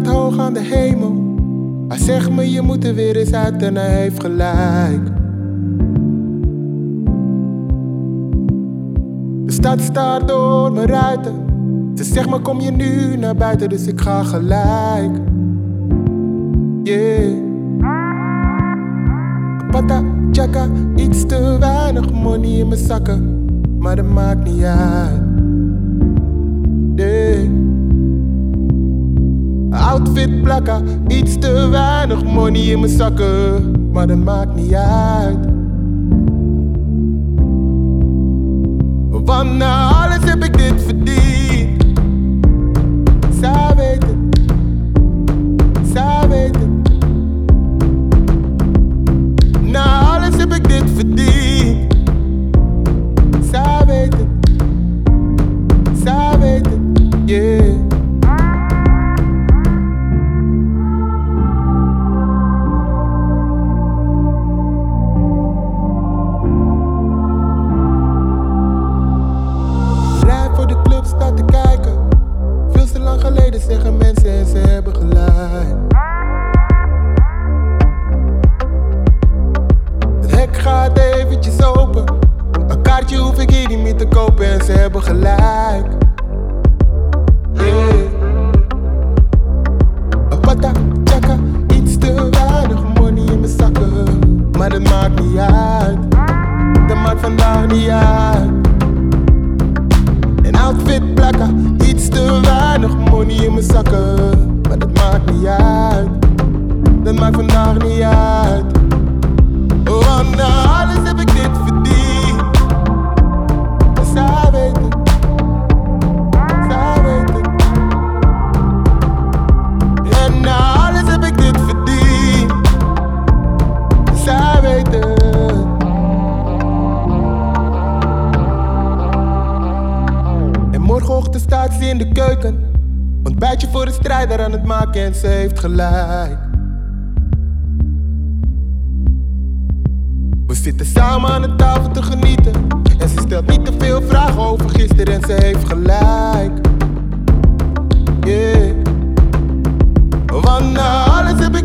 staat hoog aan de hemel. Hij zegt me je moet er weer eens uit en hij heeft gelijk. De stad staart door mijn ruiten. Ze zegt me kom je nu naar buiten, dus ik ga gelijk. Yeah. Pata, chaka, iets te weinig money in mijn zakken, maar dat maakt niet uit. Yeah. Outfit plakka, iets te weinig money in mijn zakken, maar dat maakt niet uit. Want na alles heb ik dit verdiend. Zij weet het, zij weet het. Na alles heb ik dit verdiend. Zij weet het, zij weet het, yeah. Staat te kijken. Veel te lang geleden zeggen mensen en ze hebben gelijk. Het hek gaat eventjes open. Een kaartje hoef ik hier niet meer te kopen en ze hebben gelijk. Yeah. Pata, chaka, iets te weinig money in mijn zakken, maar dat maakt niet uit. Dat maakt vandaag niet uit. Outfit plakka, iets te weinig money in mijn zakken, maar dat maakt niet uit. Dat maakt vandaag niet uit. Want na alles heb ik dit verdiend. Zij weet het, zij weet het. En na alles heb ik dit verdiend. Zij weet het. Morgenochtend staat ze in de keuken, ontbijtje voor de strijder aan het maken en ze heeft gelijk. We zitten samen aan de tafel te genieten en ze stelt niet te veel vragen over gisteren en ze heeft gelijk. Yeah. Want na alles heb ik